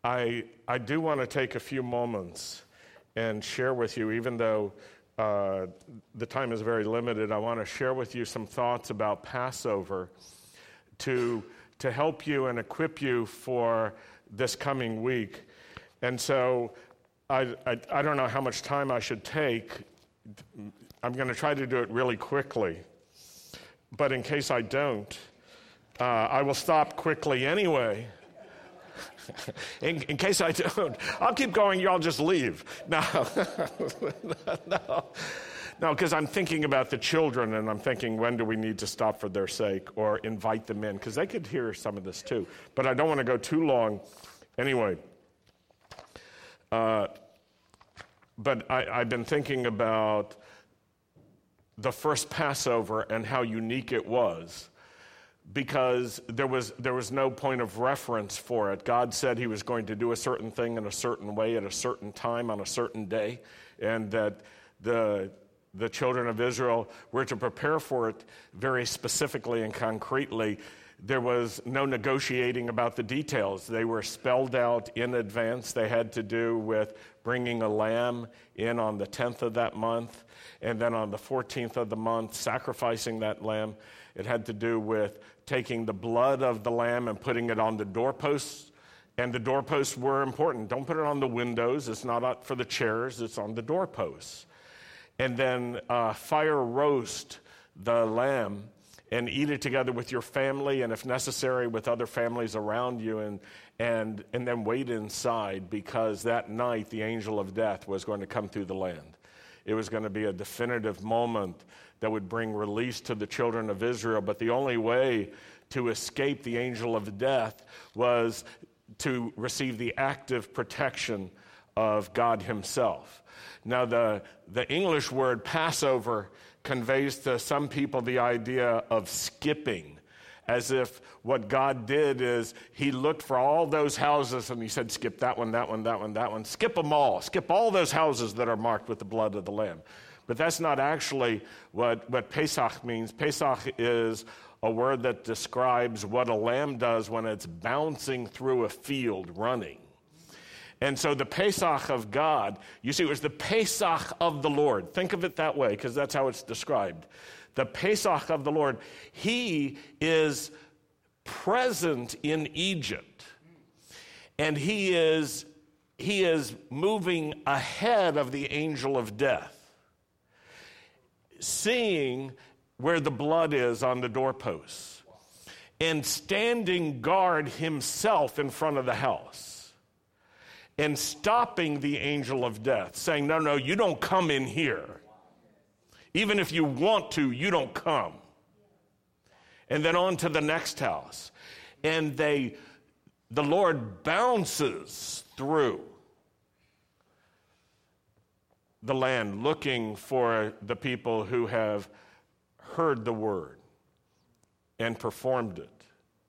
I do want to take a few moments and share with you, even though the time is very limited, I want to share with you some thoughts about Passover to help you and equip you for this coming week. And so I don't know how much time I should take. I'm going to try to do it really quickly. But in case I don't, I will stop quickly anyway. In case I don't, I'll keep going, y'all just leave. No, because I'm thinking about the children, and I'm thinking, when do we need to stop for their sake or invite them in? Because they could hear some of this too. But I don't want to go too long. Anyway, but I've been thinking about the first Passover and how unique it was, because there was no point of reference for it. God said he was going to do a certain thing in a certain way at a certain time on a certain day, and that the children of Israel were to prepare for it very specifically and concretely. There was no negotiating about the details. They were spelled out in advance. They had to do with bringing a lamb in on the 10th of that month, and then on the 14th of the month, sacrificing that lamb. It had to do with taking the blood of the lamb and putting it on the doorposts. And the doorposts were important. Don't put it on the windows. It's not out for the chairs. It's on the doorposts. And then fire roast the lamb and eat it together with your family, and if necessary with other families around you, and then wait inside, because that night the angel of death was going to come through the land. It was going to be a definitive moment that would bring release to the children of Israel. But the only way to escape the angel of death was to receive the active protection of God himself. Now, the English word Passover conveys to some people the idea of skipping, as if what God did is he looked for all those houses and he said, skip that one, that one, that one, that one. Skip them all. Skip all those houses that are marked with the blood of the Lamb. But that's not actually what Pesach means. Pesach is a word that describes what a lamb does when it's bouncing through a field running. And so the Pesach of God, you see, it was the Pesach of the Lord. Think of it that way, because that's how it's described. The Pesach of the Lord. He is present in Egypt, and he is moving ahead of the angel of death, seeing where the blood is on the doorposts, and standing guard himself in front of the house, and stopping the angel of death, saying, no, you don't come in here. Even if you want to, you don't come. And then on to the next house. And the Lord bounces through the land looking for the people who have heard the word and performed it.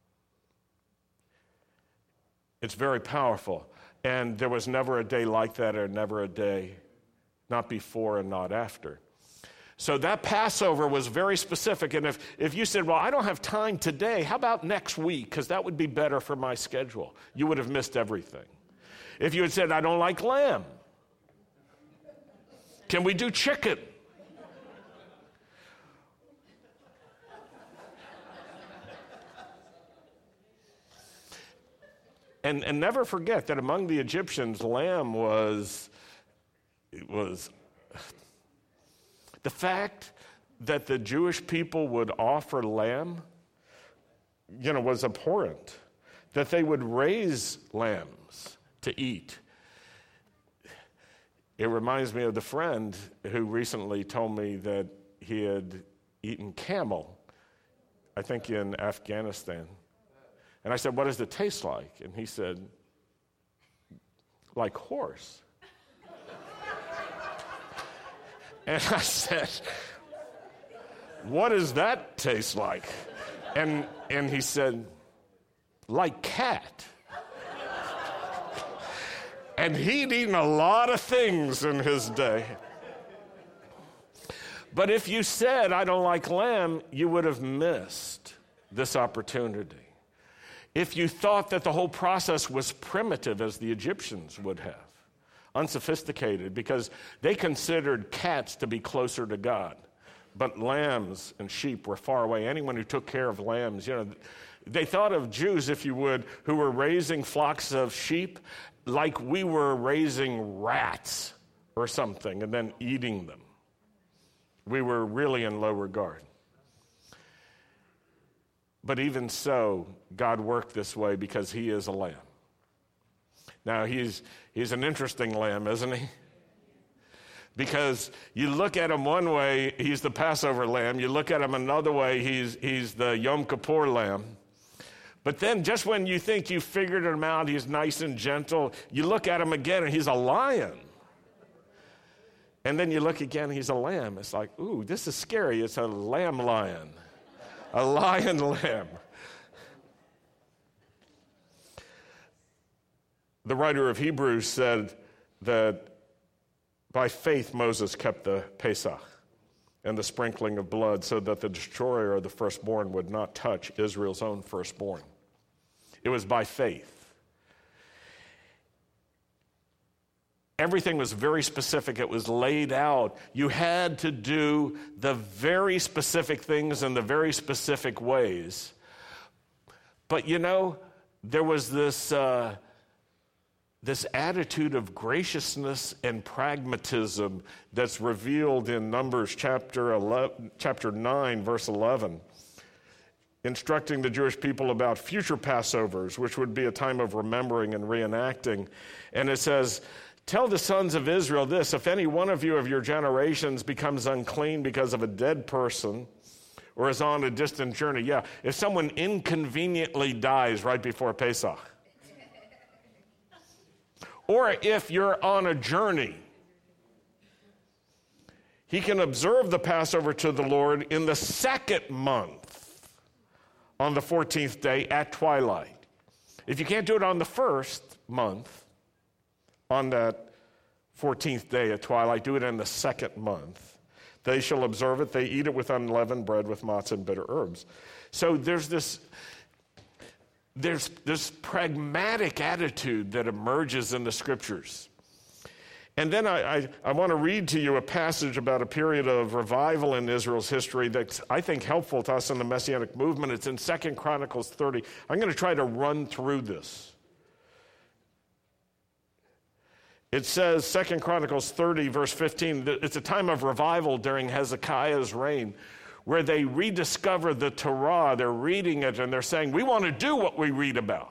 It's very powerful. And there was never a day like that, or never a day, not before and not after. So that Passover was very specific. And if you said, well, I don't have time today, how about next week? Because that would be better for my schedule. You would have missed everything. If you had said, I don't like lamb, can we do chicken? And never forget that among the Egyptians, lamb was the fact that the Jewish people would offer lamb, was abhorrent. That they would raise lambs to eat. It reminds me of the friend who recently told me that he had eaten camel, I think in Afghanistan. And I said, what does it taste like? And he said, like horse. And I said, what does that taste like? And he said, like cat. And he'd eaten a lot of things in his day. But if you said, I don't like lamb, you would have missed this opportunity. if you thought that the whole process was primitive, as the Egyptians would have, unsophisticated, because they considered cats to be closer to God. But lambs and sheep were far away. Anyone who took care of lambs, they thought of Jews, if you would, who were raising flocks of sheep like we were raising rats or something and then eating them. We were really in low regard. But even so, God worked this way because he is a lamb. Now, he's an interesting lamb, isn't he? Because you look at him one way, he's the Passover lamb. You look at him another way, he's the Yom Kippur lamb. But then just when you think you figured him out, he's nice and gentle, you look at him again and he's a lion. And then you look again, he's a lamb. It's like, ooh, this is scary. It's a lamb lion. A lion lamb. The writer of Hebrews said that by faith Moses kept the Pesach and the sprinkling of blood so that the destroyer of the firstborn would not touch Israel's own firstborn. It was by faith. Everything was very specific. It was laid out. You had to do the very specific things in the very specific ways. But there was this attitude of graciousness and pragmatism that's revealed in Numbers chapter 9, verse 11, instructing the Jewish people about future Passovers, which would be a time of remembering and reenacting. And it says, "Tell the sons of Israel this, if any one of you of your generations becomes unclean because of a dead person or is on a distant journey." Yeah, if someone inconveniently dies right before Pesach. Or if you're on a journey, he can observe the Passover to the Lord in the second month on the 14th day at twilight. If you can't do it on the first month, on that 14th day at twilight, do it in the second month. They shall observe it. They eat it with unleavened bread with matzah and bitter herbs. So there's this pragmatic attitude that emerges in the scriptures. And then I want to read to you a passage about a period of revival in Israel's history that's, I think, helpful to us in the Messianic movement. It's in 2 Chronicles 30. I'm going to try to run through this. It says, 2 Chronicles 30, verse 15, it's a time of revival during Hezekiah's reign, where they rediscover the Torah. They're reading it and they're saying, we want to do what we read about.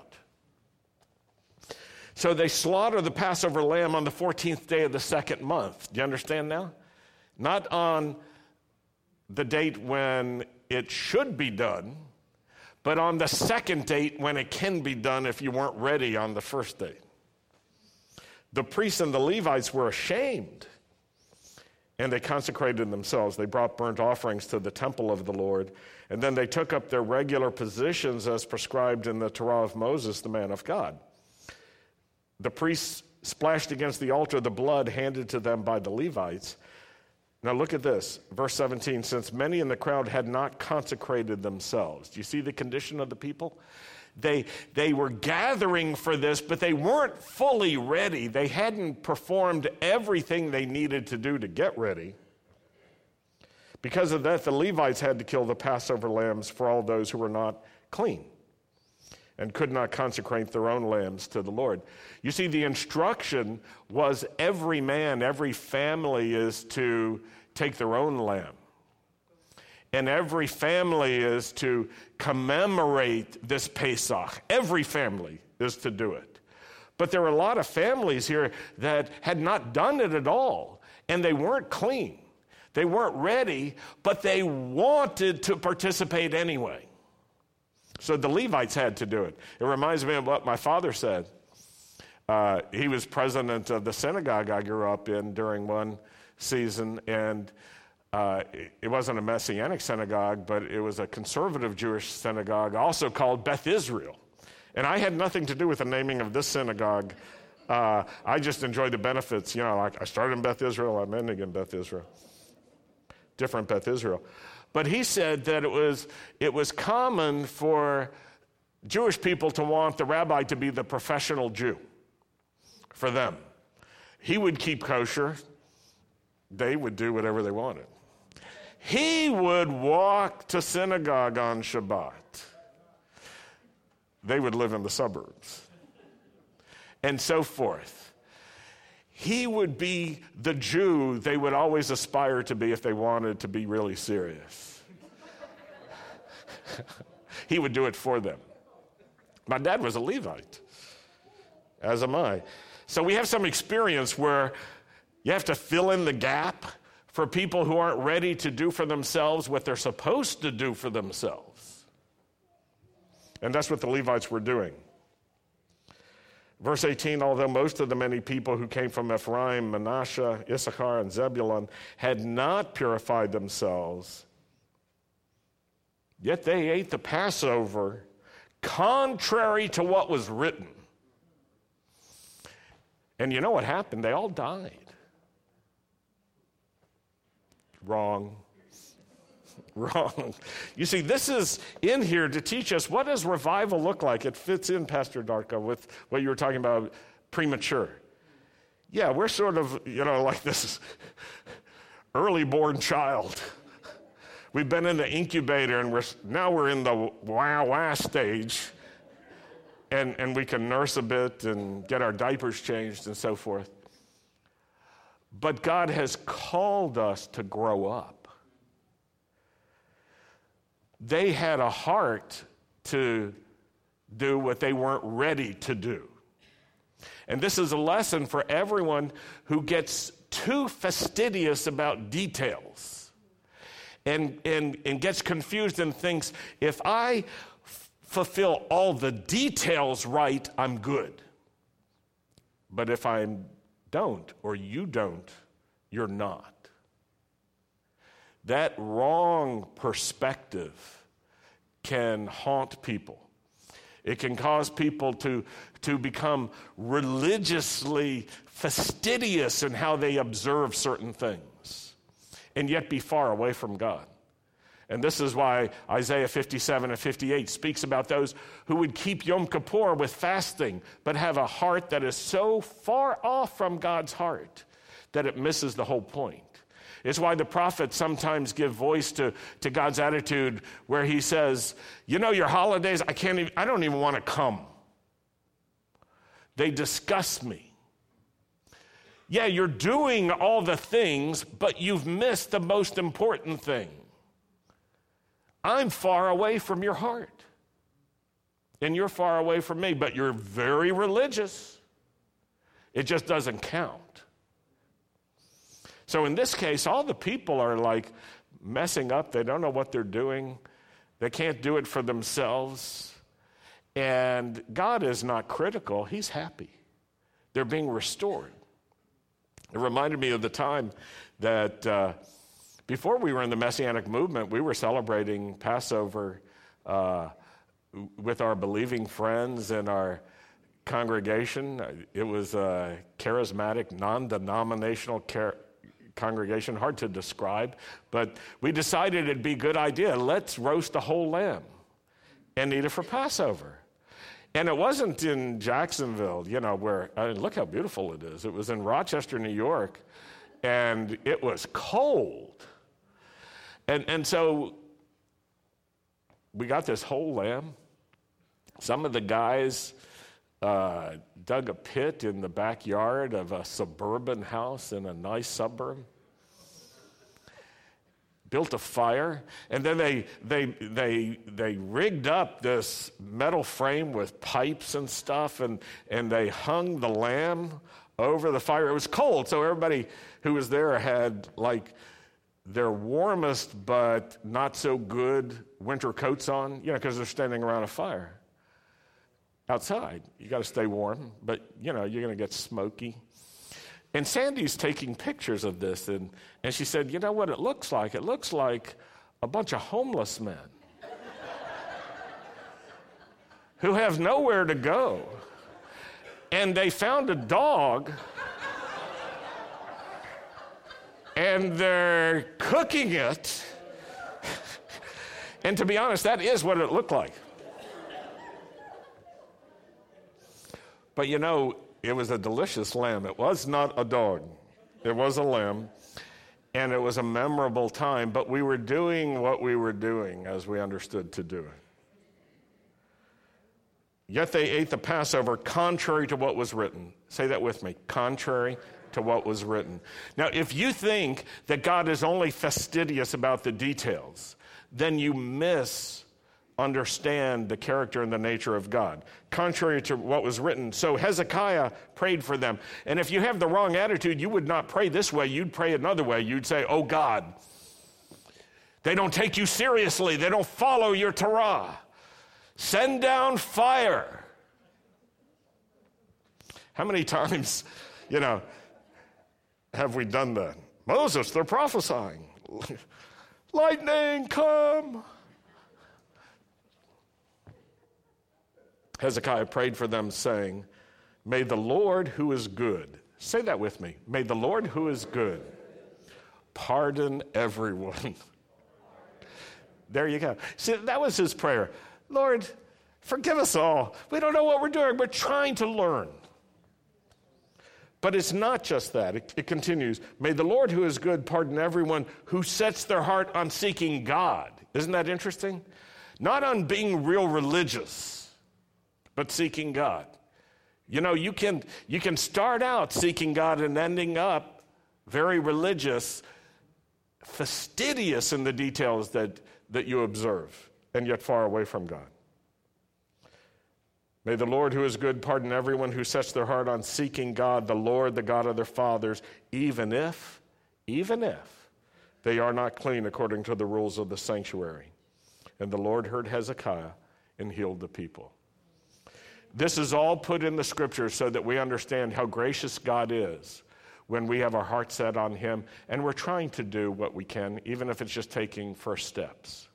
So they slaughter the Passover lamb on the 14th day of the second month. Do you understand now? Not on the date when it should be done, but on the second date when it can be done if you weren't ready on the first date. The priests and the Levites were ashamed, and they consecrated themselves. They brought burnt offerings to the temple of the Lord, and then they took up their regular positions as prescribed in the Torah of Moses, the man of God. The priests splashed against the altar the blood handed to them by the Levites. Now look at this, verse 17, since many in the crowd had not consecrated themselves. Do you see the condition of the people? They were gathering for this, but they weren't fully ready. They hadn't performed everything they needed to do to get ready. Because of that, the Levites had to kill the Passover lambs for all those who were not clean and could not consecrate their own lambs to the Lord. You see, the instruction was every man, every family is to take their own lamb. And every family is to commemorate this Pesach. Every family is to do it. But there were a lot of families here that had not done it at all, and they weren't clean. They weren't ready, but they wanted to participate anyway. So the Levites had to do it. It reminds me of what my father said. He was president of the synagogue I grew up in during one season, and it wasn't a Messianic synagogue, but it was a conservative Jewish synagogue, also called Beth Israel. And I had nothing to do with the naming of this synagogue. I just enjoyed the benefits. Like I started in Beth Israel, I'm ending in Beth Israel. Different Beth Israel. But he said that it was common for Jewish people to want the rabbi to be the professional Jew for them. He would keep kosher. They would do whatever they wanted. He would walk to synagogue on Shabbat. They would live in the suburbs. And so forth. He would be the Jew they would always aspire to be if they wanted to be really serious. He would do it for them. My dad was a Levite, as am I. So we have some experience where you have to fill in the gap for people who aren't ready to do for themselves what they're supposed to do for themselves. And that's what the Levites were doing. Verse 18, although most of the many people who came from Ephraim, Manasseh, Issachar, and Zebulun had not purified themselves, yet they ate the Passover contrary to what was written. And you know what happened? They all died. Wrong. Wrong. You see, this is in here to teach us what does revival look like. It fits in, Pastor Darko, with what you were talking about, premature. Yeah, we're sort of, like this early born child. We've been in the incubator, and now we're in the wah stage, and we can nurse a bit and get our diapers changed and so forth. But God has called us to grow up. They had a heart to do what they weren't ready to do. And this is a lesson for everyone who gets too fastidious about details and gets confused and thinks, if I fulfill all the details right, I'm good. But if I don't, or you don't, you're not. That wrong perspective can haunt people. It can cause people to become religiously fastidious in how they observe certain things, and yet be far away from God. And this is why Isaiah 57 and 58 speaks about those who would keep Yom Kippur with fasting, but have a heart that is so far off from God's heart that it misses the whole point. It's why the prophets sometimes give voice to God's attitude where he says, your holidays, I don't even want to come. They disgust me. Yeah, you're doing all the things, but you've missed the most important thing. I'm far away from your heart, and you're far away from me, but you're very religious. It just doesn't count. So in this case, all the people are like messing up. They don't know what they're doing. They can't do it for themselves. And God is not critical. He's happy. They're being restored. It reminded me of the time that before we were in the Messianic movement, we were celebrating Passover with our believing friends and our congregation. It was a charismatic, non-denominational congregation, hard to describe, but we decided it'd be a good idea. Let's roast a whole lamb and eat it for Passover. And it wasn't in Jacksonville, where, look how beautiful it is. It was in Rochester, New York, and it was cold. And so we got this whole lamb. Some of the guys dug a pit in the backyard of a suburban house in a nice suburb, built a fire, and then they rigged up this metal frame with pipes and stuff, and they hung the lamb over the fire. It was cold, so everybody who was there had like their warmest but not so good winter coats on, because they're standing around a fire. Outside, you got to stay warm, but you're going to get smoky. And Sandy's taking pictures of this, and she said, you know what it looks like? It looks like a bunch of homeless men who have nowhere to go. And they found a dog, and they're cooking it. And to be honest, that is what it looked like. But it was a delicious lamb. It was not a dog. It was a lamb. And it was a memorable time, but we were doing what we were doing as we understood to do it. Yet they ate the Passover contrary to what was written. Say that with me. Contrary to what was written. Now, if you think that God is only fastidious about the details, then you misunderstand the character and the nature of God. Contrary to what was written. So Hezekiah prayed for them. And if you have the wrong attitude, you would not pray this way. You'd pray another way. You'd say, oh God, they don't take you seriously. They don't follow your Torah. Send down fire. How many times, have we done that? Moses, they're prophesying. Lightning, come. Hezekiah prayed for them, saying, may the Lord who is good, say that with me, may the Lord who is good pardon everyone. There you go. See, that was his prayer. Lord, forgive us all. We don't know what we're doing. We're trying to learn. But it's not just that. It continues. May the Lord who is good pardon everyone who sets their heart on seeking God. Isn't that interesting? Not on being real religious, but seeking God. You can start out seeking God and ending up very religious, fastidious in the details that you observe, and yet far away from God. May the Lord who is good pardon everyone who sets their heart on seeking God, the Lord, the God of their fathers, even if they are not clean according to the rules of the sanctuary. And the Lord heard Hezekiah and healed the people. This is all put in the scripture so that we understand how gracious God is when we have our heart set on him, and we're trying to do what we can, even if it's just taking first steps.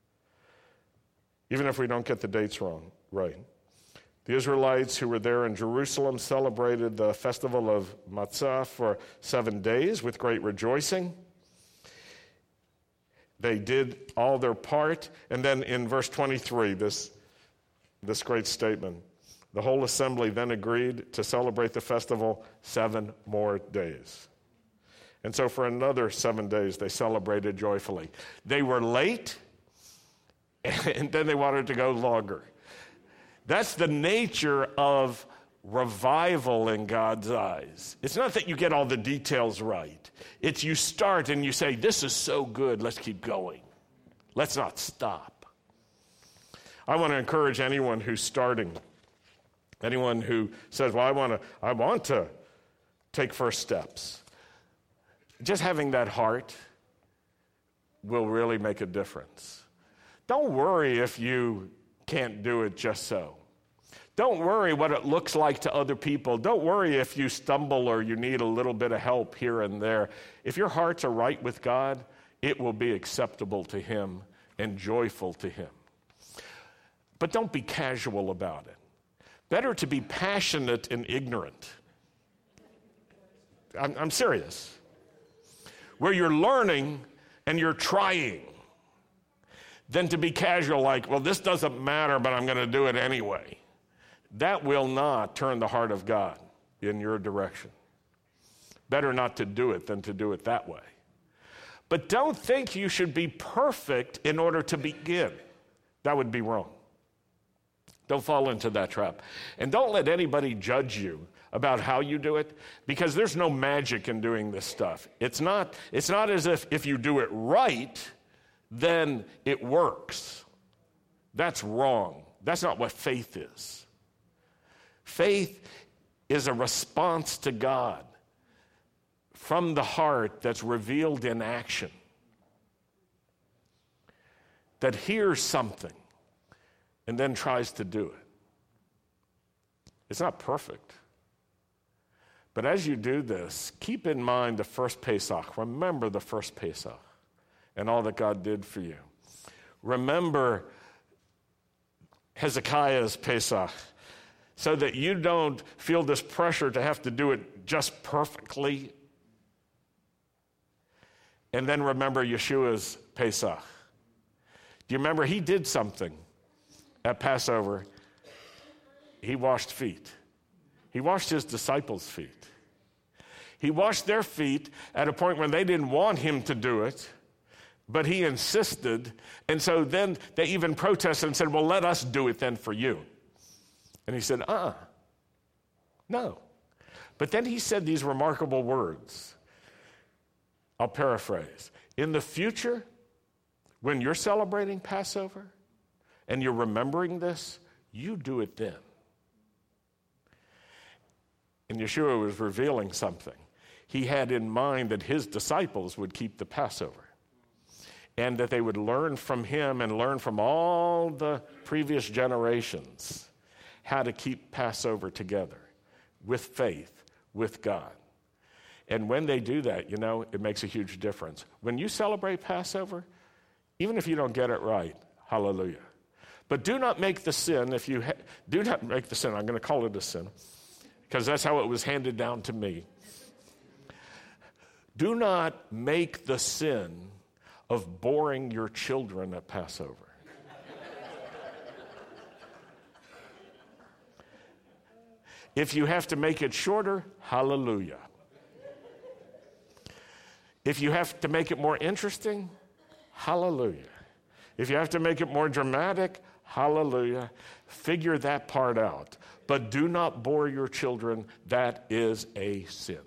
Even if we don't get the dates right. The Israelites who were there in Jerusalem celebrated the festival of Matzah for 7 days with great rejoicing. They did all their part. And then in verse 23, this great statement, the whole assembly then agreed to celebrate the festival 7 more days. And so for another 7 days, they celebrated joyfully. They were late, and then they wanted to go longer. That's the nature of revival in God's eyes. It's not that you get all the details right. It's you start and you say, this is so good, let's keep going. Let's not stop. I want to encourage anyone who's starting, anyone who says, well, I want to take first steps. Just having that heart will really make a difference. Don't worry if you can't do it just so. Don't worry what it looks like to other people. Don't worry if you stumble or you need a little bit of help here and there. If your hearts are right with God, it will be acceptable to him and joyful to him. But don't be casual about it. Better to be passionate and ignorant. I'm serious. Where you're learning and you're trying, than to be casual like, well, this doesn't matter, but I'm going to do it anyway. That will not turn the heart of God in your direction. Better not to do it than to do it that way. But don't think you should be perfect in order to begin. That would be wrong. Don't fall into that trap. And don't let anybody judge you about how you do it, because there's no magic in doing this stuff. It's not as if you do it right, then it works. That's wrong. That's not what faith is. Faith is a response to God from the heart that's revealed in action, that hears something and then tries to do it. It's not perfect. But as you do this, keep in mind the first Pesach. Remember the first Pesach and all that God did for you. Remember Hezekiah's Pesach, so that you don't feel this pressure to have to do it just perfectly. And then remember Yeshua's Pesach. Do you remember he did something at Passover? He washed feet. He washed his disciples' feet. He washed their feet at a point when they didn't want him to do it, but he insisted. And so then they even protested and said, well, let us do it then for you. And he said, no. But then he said these remarkable words. I'll paraphrase. In the future, when you're celebrating Passover and you're remembering this, you do it then. And Yeshua was revealing something. He had in mind that his disciples would keep the Passover and that they would learn from him and learn from all the previous generations how to keep Passover together with faith, with God. And when they do that, it makes a huge difference. When you celebrate Passover, even if you don't get it right, hallelujah. But do not make the sin, do not make the sin, I'm going to call it a sin, because that's how it was handed down to me. Do not make the sin of boring your children at Passover. If you have to make it shorter, hallelujah. If you have to make it more interesting, hallelujah. If you have to make it more dramatic, hallelujah. Figure that part out. But do not bore your children. That is a sin.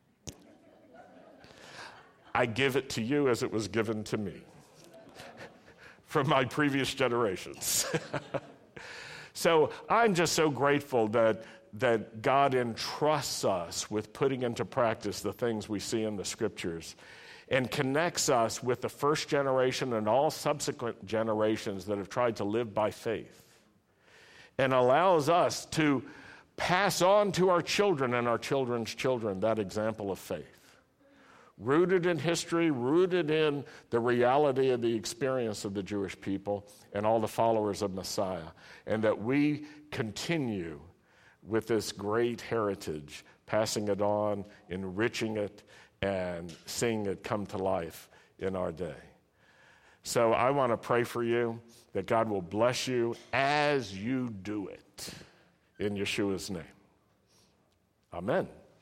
I give it to you as it was given to me from my previous generations. So I'm just so grateful that God entrusts us with putting into practice the things we see in the scriptures and connects us with the first generation and all subsequent generations that have tried to live by faith and allows us to pass on to our children and our children's children that example of faith. Rooted in history, rooted in the reality of the experience of the Jewish people and all the followers of Messiah, and that we continue with this great heritage, passing it on, enriching it, and seeing it come to life in our day. So I want to pray for you that God will bless you as you do it in Yeshua's name. Amen.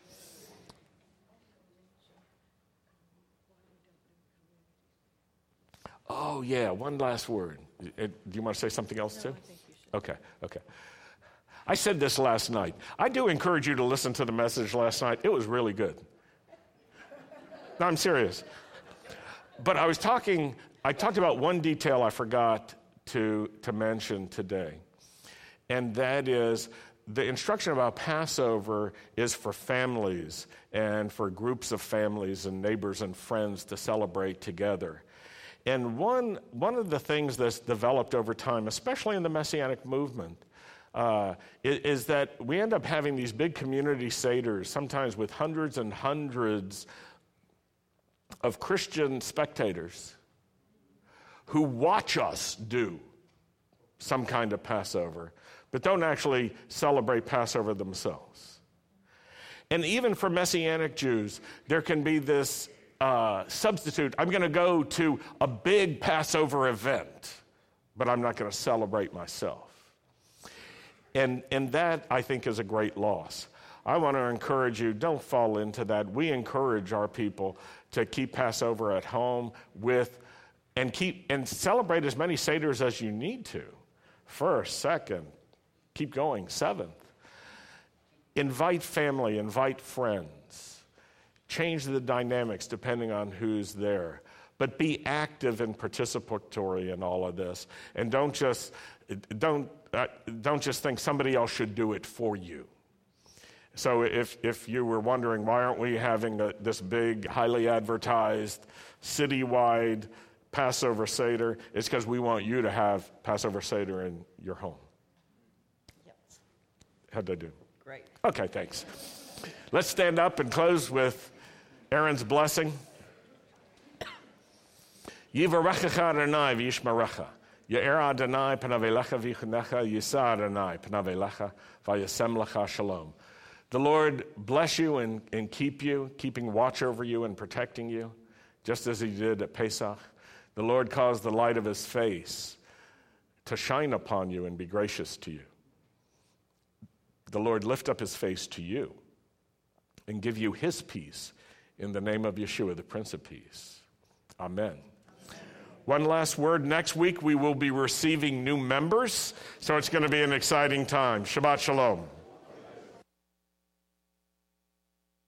Oh, yeah, one last word. Do you want to say something else, too? No, I think you should. Okay. I said this last night. I do encourage you to listen to the message last night. It was really good. No, I'm serious. But I talked about one detail I forgot to mention today, and that is the instruction about Passover is for families and for groups of families and neighbors and friends to celebrate together. And one of the things that's developed over time, especially in the Messianic movement, is that we end up having these big community seders, sometimes with hundreds and hundreds of Christian spectators who watch us do some kind of Passover, but don't actually celebrate Passover themselves. And even for Messianic Jews, there can be this substitute. I'm going to go to a big Passover event, but I'm not going to celebrate myself. And that, I think, is a great loss. I want to encourage you, don't fall into that. We encourage our people to keep Passover at home and celebrate as many seders as you need to. First, second, keep going, seventh. Invite family, invite friends. Change the dynamics depending on who's there. But be active and participatory in all of this. And don't just think somebody else should do it for you. So if you were wondering, why aren't we having this big, highly advertised, citywide Passover Seder, it's because we want you to have Passover Seder in your home. Yes. How'd I do? Great. Okay, thanks. Let's stand up and close with Aaron's blessing. Yivarechecha Adonai v'yishmerecha. Ye'er Adonai panav elecha v'yichunecha. Yisa Adonai panav elecha v'yasem lecha shalom. The Lord bless you and keep you, keeping watch over you and protecting you, just as he did at Pesach. The Lord cause the light of his face to shine upon you and be gracious to you. the Lord lift up his face to you and give you his peace in the name of Yeshua, the Prince of Peace. Amen. One last word. Next week we will be receiving new members, so it's going to be an exciting time. Shabbat shalom.